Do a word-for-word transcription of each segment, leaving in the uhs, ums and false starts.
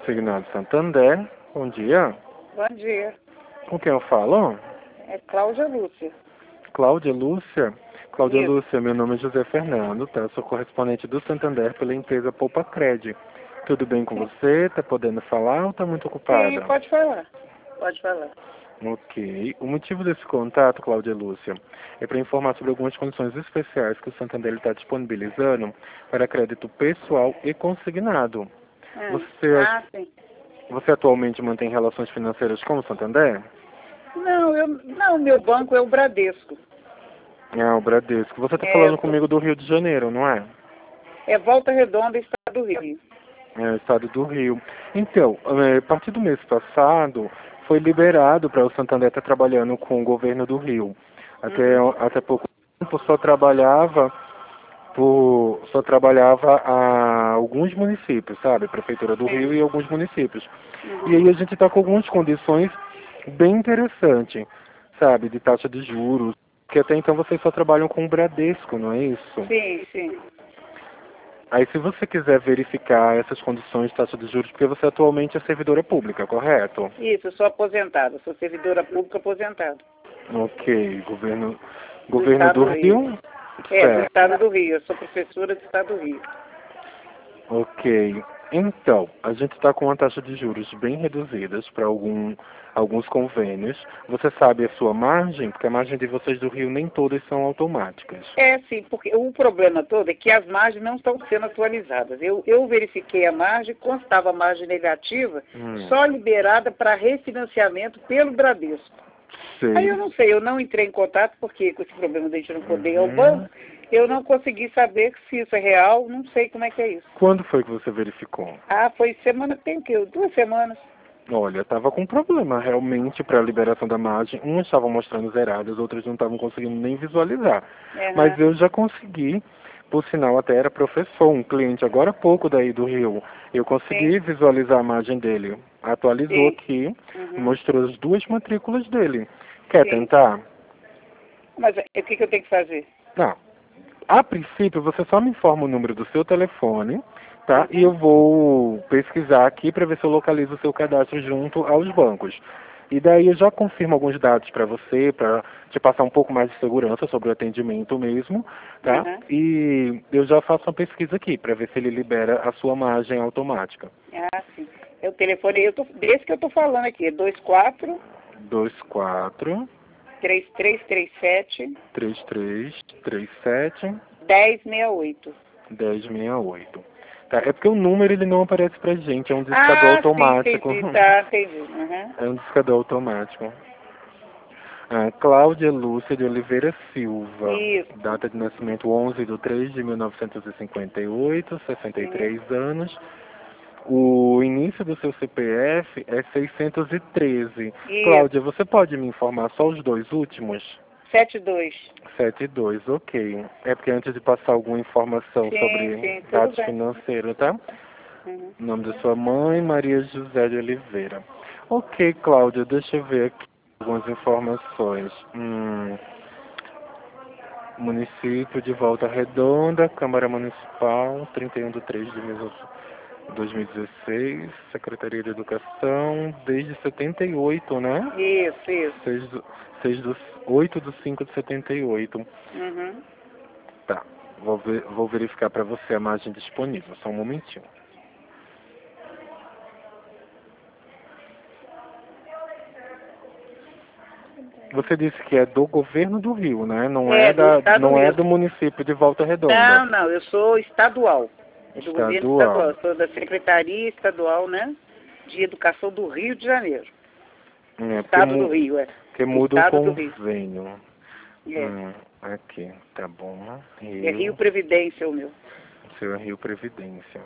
Consignado Santander. Bom dia. Bom dia. Com quem eu falo? É Cláudia Lúcia. Cláudia Lúcia? Cláudia Isso. Lúcia, meu nome é José Fernando, tá? Sou correspondente do Santander pela empresa Poupa Cred. Tudo bem com você? Tá podendo falar ou tá muito ocupada? Sim, pode falar. Pode falar. Ok. O motivo desse contato, Cláudia Lúcia, é para informar sobre algumas condições especiais que o Santander está disponibilizando para crédito pessoal e consignado. Hum. Você, Ah, sim. você atualmente mantém relações financeiras com o Santander? Não, eu, não, meu banco é o Bradesco. Ah, o Bradesco. Você está É, falando eu tô- comigo do Rio de Janeiro, não é? é Volta Redonda, Estado do Rio. É, estado do Rio. Então, é, a partir do mês passado, foi liberado para o Santander estar trabalhando com o governo do Rio. Até, Uhum. até pouco tempo só trabalhava por, só trabalhava a alguns municípios, sabe? Prefeitura do Rio Sim. e alguns municípios. E Uhum. aí a gente está com algumas condições bem interessantes, sabe? De taxa de juros, que até então vocês só trabalham com o Bradesco, não é isso? Sim, sim. Aí se você quiser verificar essas condições de taxa de juros, porque você atualmente é servidora pública, correto? Isso, eu sou aposentada, sou servidora pública aposentada. Ok, governo, Do governo Estado do do Rio. Rio? É, do Certo. Estado do Rio. Eu sou professora do Estado do Rio. Ok. Então, a gente está com uma taxa de juros bem reduzidas para algum, alguns convênios. Você sabe a sua margem? Porque a margem de vocês do Rio nem todas são automáticas. É, sim, porque o problema todo é que as margens não estão sendo atualizadas. Eu, eu verifiquei a margem, constava a margem negativa, Hum, só liberada para refinanciamento pelo Bradesco. Aí sei. eu não sei, eu não entrei em contato, porque com esse problema de a gente não poder ir ao Uhum. banco, eu não consegui saber se isso é real, não sei como é que é isso. Quando foi que você verificou? Ah, foi semana, tem o quê? Duas semanas. Olha, estava com problema realmente para a liberação da margem. Umas estavam mostrando zeradas, outras não estavam conseguindo nem visualizar. Mas Aham, eu já consegui, por sinal até era professor, um cliente agora há pouco daí do Rio. Eu sim, consegui visualizar a margem dele. Atualizou sim, aqui, uhum, mostrou as duas matrículas dele. Quer sim. tentar? Mas é, o que, que eu tenho que fazer? Não. A princípio, você só me informa o número do seu telefone, tá? E Uhum, eu vou pesquisar aqui para ver se eu localizo o seu cadastro junto aos bancos. E daí eu já confirmo alguns dados para você, para te passar um pouco mais de segurança sobre o atendimento mesmo, tá? uhum. E eu já faço uma pesquisa aqui para ver se ele libera a sua margem automática. Ah, sim. É o telefone, eu tô, desse que eu tô falando aqui, dois quatro dois quatro três três três sete três três três sete um zero seis oito. um zero seis oito. Tá? É porque o número ele não aparece pra gente, é um discador Ah, sim, automático. entendi, tá, entendi. Uhum. É um discador automático. Ah, Cláudia Lúcia de Oliveira Silva. Isso, Data de nascimento onze de três de mil novecentos e cinquenta e oito, sessenta e sim, três anos. O início do seu C P F é seiscentos e treze. isso, Cláudia, você pode me informar só os dois últimos? sete dois. Sete e dois, ok. É porque antes de passar alguma informação Sim, sobre sim, tudo dados bem. financeiros, tá? Uhum. O nome da sua mãe, Maria José de Oliveira. Ok, Cláudia, deixa eu ver aqui algumas informações. Hum, município de Volta Redonda, Câmara Municipal, trinta e um de três de dois mil e dezesseis, Secretaria de Educação, desde setenta e oito, né? Isso, isso. seis do, seis do, oito de cinco de setenta e oito. Uhum. Tá, vou, ver, vou verificar para você a margem disponível, só um momentinho. Você disse que é do governo do Rio, né? Não é É, do da, Estado do não é Rio. do município de Volta Redonda. Não, não, eu sou estadual. É do governo estadual. Estadual. Eu sou da Secretaria Estadual, né? De Educação do Rio de Janeiro. É, porque, Estado do mu, Rio, é. porque Do muda o Estado do Rio. convênio. É. Hum, aqui, tá bom. É Rio Rio, Previdência o meu. seu Rio Previdência.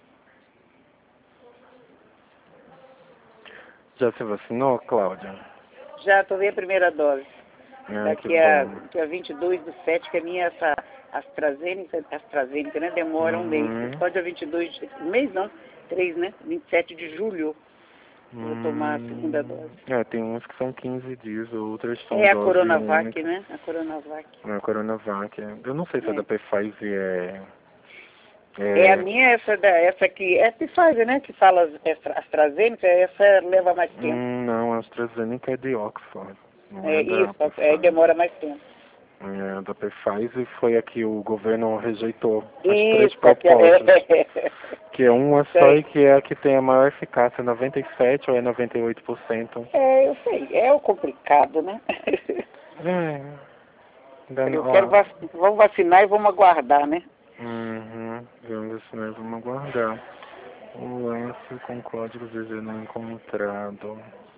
Já se vacinou, Cláudia? Já tomei a primeira dose. Ah, Daqui que a, bom. daqui a vinte e dois do sete, que a minha essa AstraZeneca, AstraZeneca, né? Demora um mês. Uhum. Só dia vinte e dois, de- um mês não, três, né? vinte e sete de julho, eu vou tomar a segunda Hum, dose. é, tem uns que são quinze dias, outras são É a dose Coronavac, única. né? A Coronavac. É a Coronavac. é. Eu não sei se a É. da Pfizer é... É a é minha, essa, da, essa aqui, é Pfizer, né? Que fala Astra- AstraZeneca, essa leva mais tempo. hum, não, a AstraZeneca é de Oxford. Não É é da isso, é, Pfizer. demora mais tempo. É, a da Pfizer foi a que o governo rejeitou. As três Isso, aqui, propostas. é. Que é uma só Sei. e que é a que tem a maior eficácia, noventa e sete por cento ou é noventa e oito por cento. É, eu sei, é o complicado, né? É. Ainda Eu não, quero ó. vac... vamos vacinar e vamos aguardar, né? Uhum. Vamos assim, nós vamos aguardar. O S com código V Z não encontrado.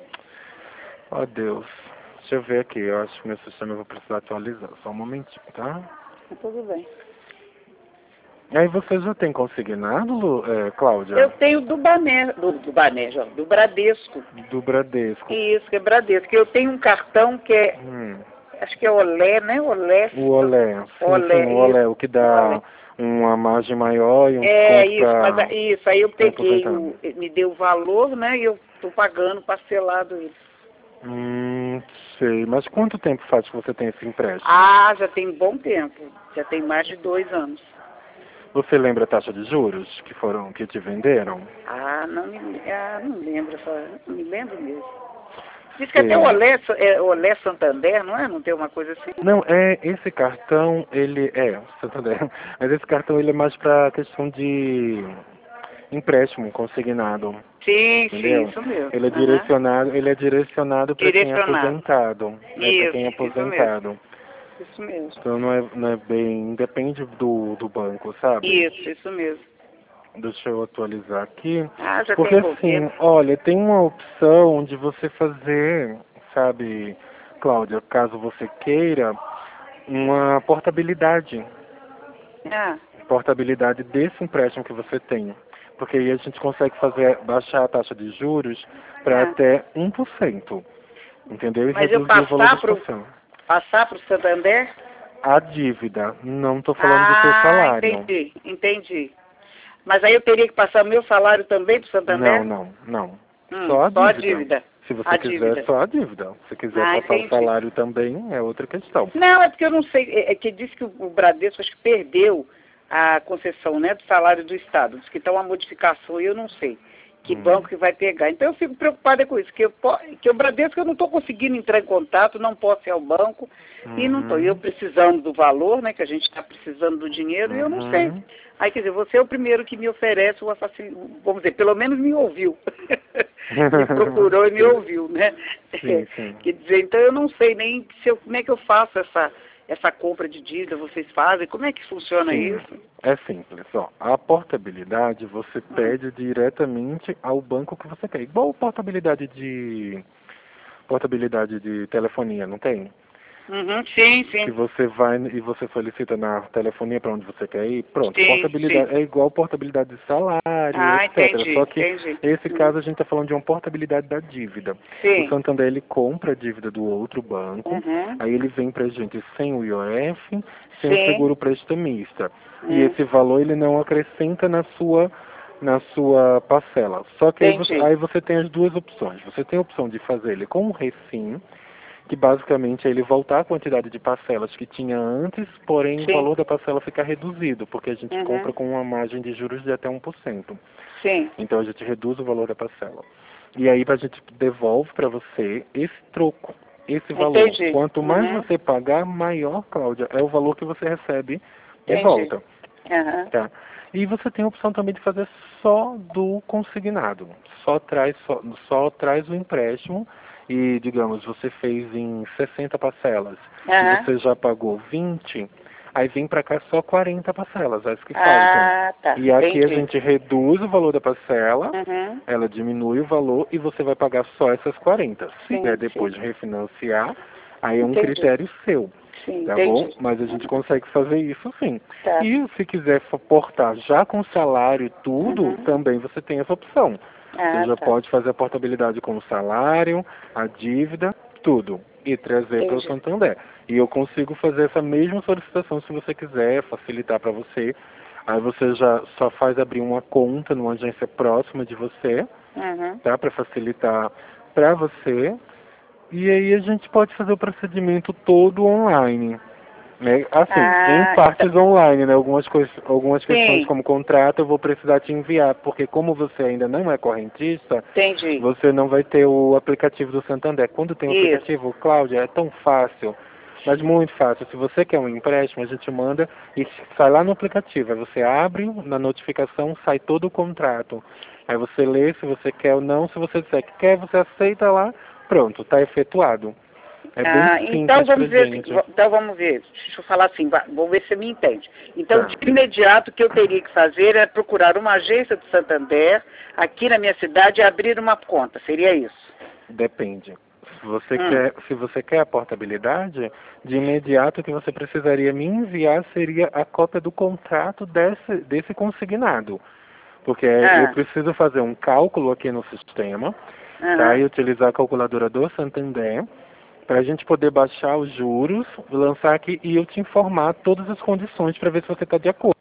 Ó Deus. Deixa eu ver aqui, eu acho que meu sistema eu vou precisar atualizar. Só um momentinho, tá? Tudo bem. Aí você já tem consignado, Lu- é, Cláudia? Eu tenho do Bané, do, do Bané, já, do Bradesco. Do Bradesco. Isso, que é Bradesco. Eu tenho um cartão que é, Hum. acho que é Olé, né? Olé. O Olé. Sim, Olé, sim, o Olé. isso. O que Olé. dá uma margem maior e um É desconto isso, mas para a- isso, aí eu quem é peguei, aposentado. o, me deu o valor, né? E eu tô pagando parcelado isso. Hum, sei. Mas quanto tempo faz que você tem esse empréstimo? Ah, já tem bom tempo. Já tem mais de dois anos. Você lembra a taxa de juros que foram, que te venderam? Ah, não me, ah, não lembro, só, não me lembro mesmo. Diz que até o Sei. Olé, é, Olé Santander, não é? Não tem uma coisa assim? Não, é, esse cartão, ele é, Santander, mas esse cartão ele é mais para questão de empréstimo consignado, Sim, sim, entendeu? isso mesmo. Ele é Aham. direcionado, ele é direcionado para quem é Direcionado. aposentado, né, para quem é Isso, isso mesmo. aposentado. Isso mesmo. Então não é, não é bem, depende do, do banco, sabe? Isso, isso mesmo. Deixa eu atualizar aqui. Ah, já Porque tem bom assim, tempo. olha, tem uma opção de você fazer, sabe, Cláudia, caso você queira, uma portabilidade. Ah, Portabilidade desse empréstimo que você tem. Porque aí a gente consegue fazer, baixar a taxa de juros para ah. até um por cento. Entendeu? E Mas eu reduzir o valor passar das pro, parcelas. passar pro Santander? A dívida, não estou falando do seu Ah, salário. entendi, entendi. Mas aí eu teria que passar meu salário também pro Não, Santander? não, não. Hum, Só a só a dívida. dívida. Se você A quiser, dívida. só a dívida. Se quiser Ah, passar o entendi. salário também, é outra questão. Não, é porque eu não sei, é é que diz que o o Bradesco acho que perdeu a concessão, né, do salário do Estado. Diz que está uma modificação e eu não sei que Hum. banco que vai pegar. Então eu fico preocupada com isso, que, eu, po- que o Bradesco eu não estou conseguindo entrar em contato, não posso ir ao banco e não estou. Uhum. Eu precisando do valor, né, que a gente está precisando do dinheiro e eu não sei. Uhum. Aí, quer dizer, você é o primeiro que me oferece uma facilidade, vamos dizer, pelo menos me ouviu. Me procurou e me Sim. ouviu, né? Sim, sim. Quer dizer, então eu não sei nem se eu, como é que eu faço essa, essa compra de dívida, vocês fazem, como é que funciona Sim, isso? é simples. Ó. A portabilidade você pede diretamente ao banco que você quer. Igual portabilidade de portabilidade de telefonia, não tem? Uhum, sim, Que sim, você vai e você solicita na telefonia para onde você quer ir. Pronto, sim, portabilidade sim. é igual portabilidade de salário, Ah, etcétera. entendi, Só que entendi. esse Uhum. caso a gente está falando de uma portabilidade da dívida. O Sim. Santander ele compra a dívida do outro banco, Uhum. aí ele vem para a gente sem o I O F, sem o Sim. seguro prestamista. E Hum. esse valor ele não acrescenta na sua na sua parcela. Só que aí você, Entendi. aí você tem as duas opções. Você tem a opção de fazer ele com um refim, que basicamente é ele voltar a quantidade de parcelas que tinha antes, porém o Sim. valor da parcela fica reduzido, porque a gente Uhum. compra com uma margem de juros de até um por cento. Sim. Então a gente reduz o valor da parcela. E aí a gente devolve para você esse troco, esse valor. Entendi. Quanto mais Uhum. você pagar, maior, Cláudia, é o valor que você recebe de Entendi. volta. Aham. Tá? E você tem a opção também de fazer só do consignado. Só traz, só, só traz o empréstimo e, digamos, você fez em sessenta parcelas e Aham. você já pagou vinte, aí vem para cá só quarenta parcelas, as que faltam. Ah, tá. E aqui a Entendi. gente reduz o valor da parcela, Uhum. ela diminui o valor e você vai pagar só essas quarenta. Se Sim, der depois sim. de refinanciar, aí é um Entendi. critério seu. Sim, Tá entendi. bom? Mas a gente consegue fazer isso sim. Tá. E se quiser fa- portar já com salário e tudo, Uhum. também você tem essa opção. Você Ah, já tá. pode fazer a portabilidade com o salário, a dívida tudo, e trazer para o Santander. E eu consigo fazer essa mesma solicitação se você quiser, facilitar para você. Aí você já só faz abrir uma conta numa agência próxima de você, Uhum. tá? Para facilitar para você. E aí a gente pode fazer o procedimento todo online. Né? Assim, em Ah, partes então, online, né? Algumas, coisas, algumas questões sim, como contrato eu vou precisar te enviar, porque como você ainda não é correntista, entendi. você não vai ter o aplicativo do Santander. Quando tem o Isso. aplicativo, Cláudia, é tão fácil, mas muito fácil. Se você quer um empréstimo, a gente manda e sai lá no aplicativo. Aí você abre, na notificação sai todo o contrato. Aí você lê se você quer ou não. Se você disser que quer, você aceita lá, pronto, está efetuado. É bem Ah, então simples vamos pra ver, assim, gente. v- então vamos ver, deixa eu falar assim, va- vamos ver se você me entende. Então, Tá. de imediato, o que eu teria que fazer é procurar uma agência do Santander, aqui na minha cidade, e abrir uma conta, seria isso? Depende. Se você, Hum. quer, se você quer a portabilidade, de imediato o que você precisaria me enviar seria a cópia do contrato desse, desse consignado. Porque eu Ah, preciso fazer um cálculo aqui no sistema, tá? aham. E utilizar a calculadora do Santander para a gente poder baixar os juros, lançar aqui e eu te informar todas as condições para ver se você está de acordo.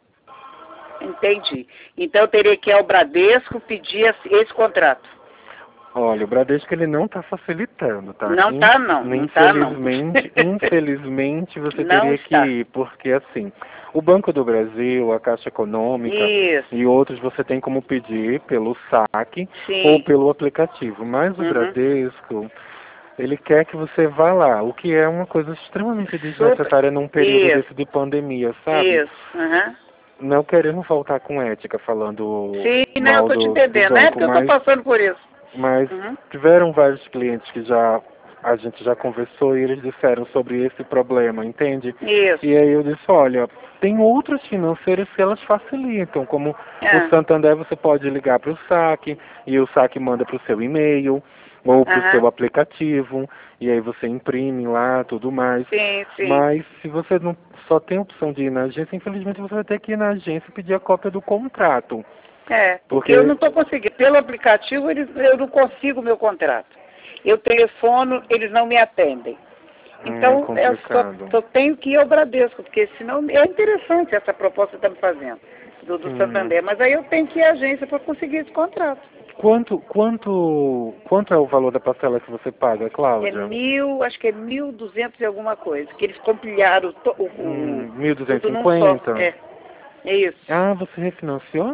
Entendi. Então eu teria que ir ao Bradesco pedir esse esse contrato. Olha, o Bradesco ele não está facilitando, tá? Não In- tá não, não tá não. Infelizmente, infelizmente você Não teria que está. ir, porque assim, o Banco do Brasil, a Caixa Econômica Isso, e outros você tem como pedir pelo saque ou sim. pelo aplicativo, mas o Uhum. Bradesco, ele quer que você vá lá, o que é uma coisa extremamente Super. desnecessária num período Isso, desse de pandemia, sabe? isso. Uhum. Não querendo faltar com ética falando Sim, não, eu mal tô te do, do entendendo. É banco, porque eu tô mas passando por isso. mas Uhum. tiveram vários clientes que já a gente já conversou e eles disseram sobre esse problema, entende? Isso. E aí eu disse, olha, tem outras financeiras que elas facilitam, como o Ah, Santander você pode ligar para o saque e o saque manda para o seu e-mail ou para o aham. seu aplicativo e aí você imprime lá, tudo mais. Sim, sim. Mas se você não só tem a opção de ir na agência, infelizmente você vai ter que ir na agência e pedir a cópia do contrato. É, porque Porque eu não estou conseguindo. Pelo aplicativo, eles, eu não consigo o meu contrato. Eu telefono, eles não me atendem. hum, é Então, eu só, complicado. só tenho que ir ao Bradesco, porque senão é interessante essa proposta que está me fazendo, do, do Hum. Santander. Mas aí eu tenho que ir à agência para conseguir esse contrato. Quanto, quanto, quanto é o valor da parcela que você paga, É Cláudia? mil, acho que é mil duzentos e alguma coisa, que eles compilharam to- o, o, Hum, mil duzentos tudo e num só. cinquenta? É, é isso. Ah, você refinanciou?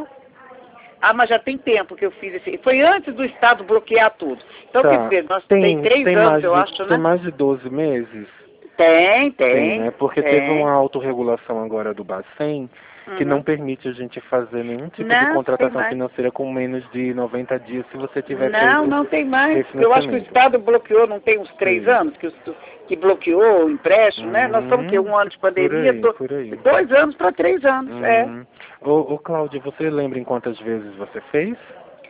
Ah, mas já tem tempo que eu fiz esse. Foi antes do Estado bloquear tudo. Então, quer Tá. dizer, nós tem Tem, três tem anos, mais eu de, acho, tem né? mais de doze meses? Tem, Tem, tem, né? Porque teve tem. uma autorregulação agora do Bacen que não Uhum. permite a gente fazer nenhum tipo de Não, tem contratação mais. financeira com menos de noventa dias se você tiver Não, feito não tem mais. Eu acho que o refinanciamento. Estado bloqueou, não tem uns três Sei. anos que, os- que bloqueou o empréstimo, né? Nós estamos que Uhum, um ano de por pandemia, aí, do- por aí. dois anos para três anos, é. Uhum. Ô, ô, Cláudia, você lembra em quantas vezes você fez?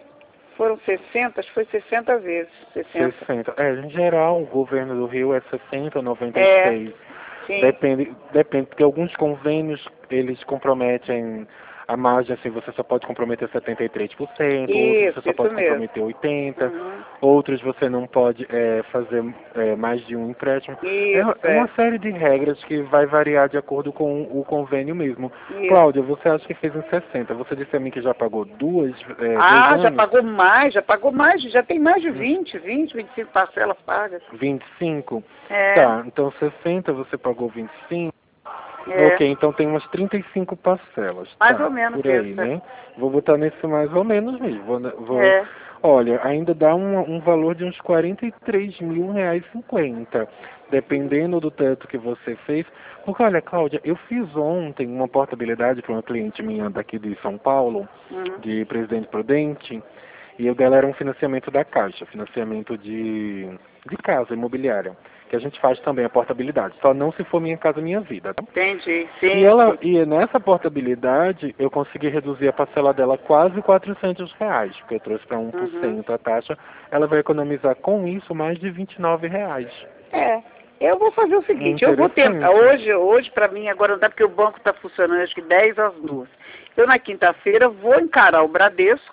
Foram sessenta, acho que foi sessenta vezes. sessenta. sessenta. É, em geral, o governo do Rio é sessenta ou noventa e É, seis. sim. Depende, depende, porque alguns convênios, eles comprometem a margem, assim, você só pode comprometer setenta e três por cento, outros você Isso, só isso pode mesmo. comprometer oitenta por cento, Uhum. outros você não pode é, fazer é, mais de um empréstimo. É, Isso, é uma é. série de regras que vai variar de acordo com o convênio mesmo. Isso. Cláudia, você acha que fez em sessenta? Você disse a mim que já pagou duas, é, dois Ah, já anos? pagou mais, já pagou mais, já tem mais de vinte, vinte, vinte e cinco parcelas pagas. vinte e cinco? É, Tá, então sessenta você pagou vinte e cinco? é. Ok, então tem umas trinta e cinco parcelas. Mais Tá, ou menos por aí, isso. né? Vou botar nesse mais ou menos mesmo. Vou, vou, É. olha, ainda dá um, um valor de uns quarenta e três mil reais e cinquenta, dependendo do tanto que você fez. Porque, olha, Cláudia, eu fiz ontem uma portabilidade para uma cliente minha daqui de São Paulo, Uhum. de Presidente Prudente, e o dela era um financiamento da Caixa, financiamento de, de casa imobiliária, que a gente faz também a portabilidade, só não se for Minha Casa Minha Vida, tá? Entendi, E, sim. ela, e nessa portabilidade eu consegui reduzir a parcela dela quase quatrocentos reais, porque eu trouxe para um por cento Uhum. a taxa, ela vai economizar com isso mais de vinte e nove reais. É. Eu vou fazer o seguinte, eu vou tentar. Interessante. Hoje, hoje para mim, agora não dá porque o banco está funcionando acho que dez às duas. Eu na quinta-feira vou encarar o Bradesco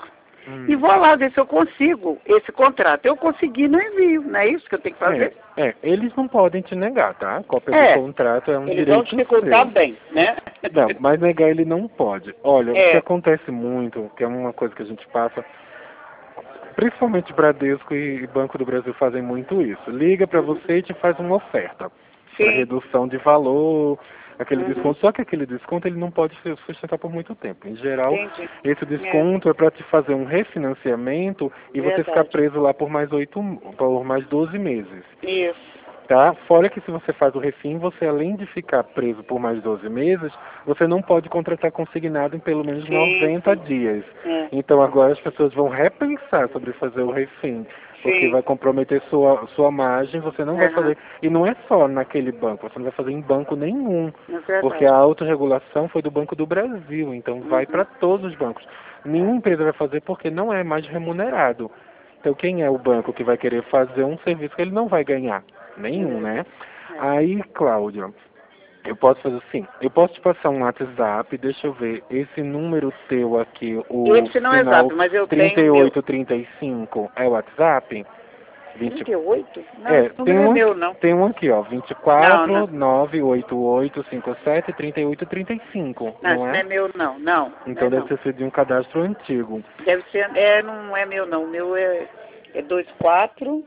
Hum. e vou lá ver se eu consigo esse contrato. Eu consegui no envio, não é isso que eu tenho que fazer? É, é, eles não podem te negar, tá? A cópia É, do contrato é um eles vão direito te contar seu. bem, né? Não, mas negar ele não pode. Olha, o que É. acontece muito, que é uma coisa que a gente passa, principalmente Bradesco e Banco do Brasil fazem muito isso. Liga pra você e te faz uma oferta. Para Sim. redução de valor, aquele Uhum. desconto. Só que aquele desconto ele não pode se sustentar por muito tempo. Em geral, Entendi. esse desconto é, é para te fazer um refinanciamento e você Verdade. ficar preso lá por mais oito, por mais doze meses. Isso. Tá? Fora que se você faz o refim, você além de ficar preso por mais doze meses, você não pode contratar consignado em pelo menos Sim, noventa sim. dias. É. Então agora as pessoas vão repensar sobre fazer o refim, porque Sim. vai comprometer sua, sua margem, você não vai Aham. fazer. E não é só naquele banco, você não vai fazer em banco nenhum, É verdade. porque a autorregulação foi do Banco do Brasil, então vai Uhum. para todos os bancos. Nenhuma empresa vai fazer porque não é mais remunerado. Então quem é o banco que vai querer fazer um serviço que ele não vai ganhar? Nenhum, né? É. Aí, Cláudia, eu posso fazer assim, eu posso te passar um WhatsApp, deixa eu ver, esse número teu aqui, o Esse não é final exato, mas eu trinta tenho e o meu. oito trinta e cinco é o WhatsApp? vinte trinta e oito? Não, É, esse tem número é um, meu, não. tem um aqui, ó, vinte e Não, quatro, não. nove oito oito cinco sete, trinta e oito trinta e cinco, Não, não esse não é? é meu, não. Não, Então não é deve não. ter sido de um cadastro antigo. Deve ser, é, não é meu, não. O meu é, é dois quatro,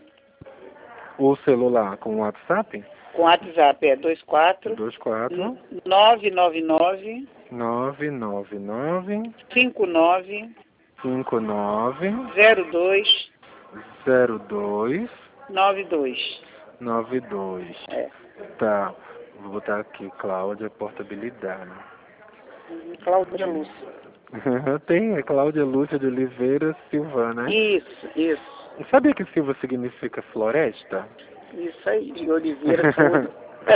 O celular com o WhatsApp? com WhatsApp, é dois quatro, dois quatro, nove nove nove, nove nove nove, cinco nove, cinco nove, zero dois, zero dois, nove dois. nove dois. É. Tá, vou botar aqui, Cláudia, portabilidade. Uhum. Cláudia Lúcia. Tem, é Cláudia Lúcia de Oliveira Silva, né? Isso, isso. Sabia que Silva significa floresta? Isso aí, de Oliveira tudo.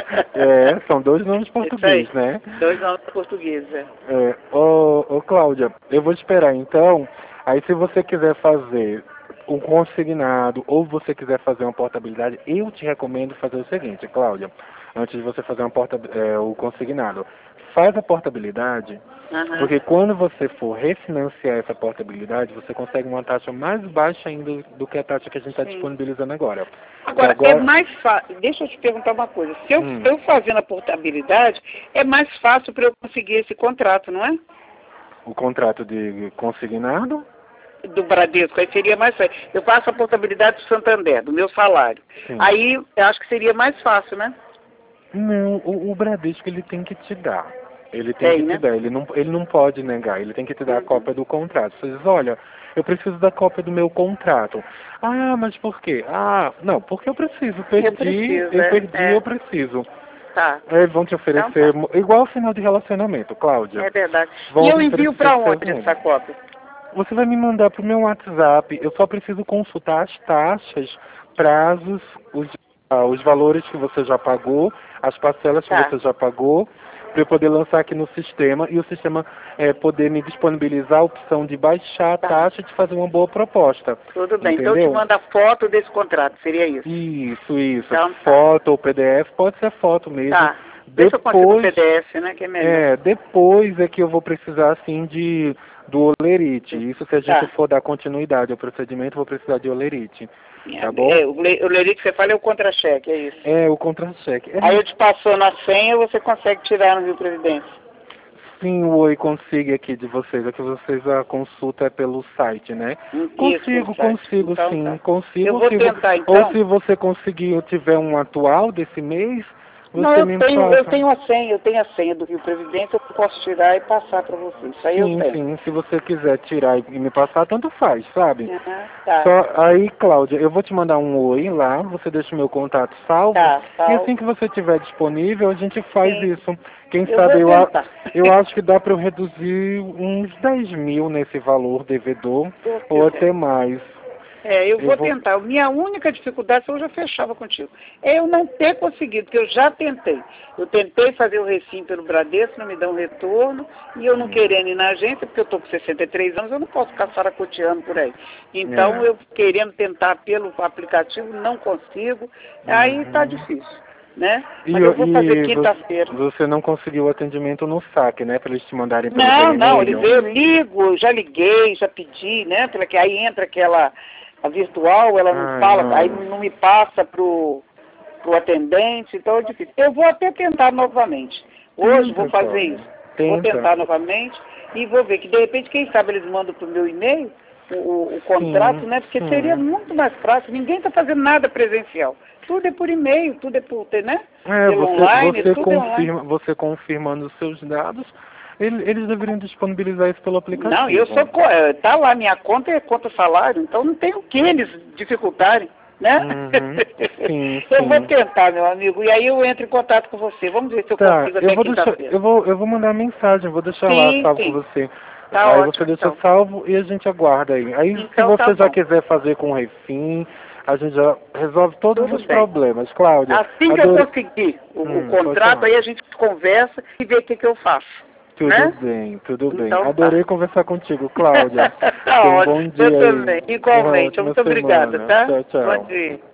É, são dois nomes Isso portugueses, aí. né? Dois nomes portugueses, é. É, ô, ô Cláudia, eu vou te esperar então. Aí se você quiser fazer um consignado ou você quiser fazer uma portabilidade, eu te recomendo fazer o seguinte, Cláudia, antes de você fazer uma porta, é, o consignado, faz a portabilidade, Uhum. porque quando você for refinanciar essa portabilidade, você consegue uma taxa mais baixa ainda do que a taxa que a gente está Sim. disponibilizando agora. Agora, agora, é mais fácil, deixa eu te perguntar uma coisa, se eu, Hum. eu fazendo a portabilidade, é mais fácil para eu conseguir esse contrato, não é? o contrato de consignado, Do Bradesco, aí seria mais fácil. Eu faço a portabilidade do Santander, do meu salário. sim. Aí, eu acho que seria mais fácil, né? Não, o, o Bradesco ele tem que te dar. Ele tem Tem, que né? te dar, ele não, ele não pode negar, ele tem que te dar a Uhum. cópia do contrato. Você diz, olha, eu preciso da cópia do meu contrato. Ah, mas por quê? Ah, não, porque eu preciso, perdi, Eu preciso, eu é. perdi, é. eu preciso. Tá. Aí eles vão te oferecer, Então igual ao final de relacionamento, Cláudia. É verdade. Vão E eu te envio para oferecer onde essa cópia? Você vai me mandar para o meu WhatsApp. Eu só preciso consultar as taxas, prazos, os, ah, os valores que você já pagou, as parcelas que Tá. você já pagou, para eu poder lançar aqui no sistema e o sistema é, poder me disponibilizar a opção de baixar a Tá. taxa e de fazer uma boa proposta. Tudo bem. Entendeu? Então eu te mando a foto desse contrato, seria isso? Isso, isso. Então, tá. Foto ou P D F, pode ser foto mesmo. Tá. Vê se eu consigo o Depois, P D F, né? Que é melhor. é, depois é que eu vou precisar, assim, de, do olerite. Isso se a gente Tá. for dar continuidade ao procedimento, eu vou precisar de olerite. Tá É, bom? é, o le- o lerite que você fala é o contra-cheque, é isso. É, o contra-cheque. É, Aí eu te passando a senha, você consegue tirar no Rio Previdência. sim, o Oi consigo aqui de vocês. É que vocês, a consulta é pelo site, né? Hum, isso, Consigo, pelo site. consigo Então, sim, tá. consigo. Eu vou se vo- tentar, então. Ou se você conseguir, eu tiver um atual desse mês, você Não, eu me tenho, passa. eu tenho a senha, eu tenho a senha do Rio Previdência, eu posso tirar e passar para você. Isso aí eu Sim, tenho. sim. Se você quiser tirar e me passar, tanto faz, sabe? Uhum, tá. Só, aí, Cláudia, eu vou te mandar um oi lá, você deixa o meu contato salvo, Tá, e salvo. assim que você estiver disponível, a gente faz Sim. isso. Quem Eu sabe, vou eu, a- tentar. eu acho que dá para eu reduzir uns dez mil nesse valor devedor, Se ou quiser. até mais. É, eu Eu vou vou- tentar. Minha única dificuldade, se eu já fechava contigo, é eu não ter conseguido, porque eu já tentei. Eu tentei fazer o refim pelo Bradesco, não me dão retorno, e eu não Hum. querendo ir na agência, porque eu estou com sessenta e três anos, eu não posso ficar saracoteando por aí. Então, É. eu querendo tentar pelo aplicativo, não consigo, aí está Uhum. difícil. né? E, Mas eu vou fazer e quinta-feira. você não conseguiu atendimento no saque, né? Para eles te mandarem pelo Não, não, e-mail. eles, eu ligo, já liguei, já pedi, né? Porque aí entra aquela, a virtual, ela não Ai, fala, não. aí não me passa pro, pro atendente, então é difícil. Eu vou até tentar novamente. Hoje Tenta, vou fazer Cláudia. isso. Vou Tenta. tentar novamente e vou ver que de repente, quem sabe eles mandam pro meu e-mail o, o, o contrato, Sim, né? Porque sim. seria muito mais prático. Ninguém está fazendo nada presencial. Tudo é por e-mail, tudo é por, né? É, Pelo você, online, você tudo é online. confirma, você confirmando os seus dados, ele- eles deveriam disponibilizar isso pelo aplicativo. Não, eu sou, co- eh, tá lá, minha conta é conta salário, então não tem o que eles dificultarem, né? Uhum. Sim, Eu vou sim. tentar, meu amigo, e aí eu entro em contato com você. Vamos ver se eu Tá, consigo eu até vou deixar, quinta-feira. eu vou, eu vou mandar mensagem, vou deixar lá Sim, salvo com sim. você. Tá Aí ótimo, você deixa então. salvo e a gente aguarda aí. Aí se Então tá você já bom. quiser fazer com o Refim, a gente já resolve todos Tudo os bem. problemas. Cláudia, Assim que eu adorei. conseguir o, o Hum, pode contrato, falar. aí a gente conversa e vê o que, que eu faço. Tudo Né? bem, tudo bem. Então tá. Adorei conversar contigo, Cláudia. Tá Tenha um ótimo. bom Eu dia aí. também. Uma Igualmente. ótima Muito obrigada, semana. tá? Tchau, Bom tchau. dia.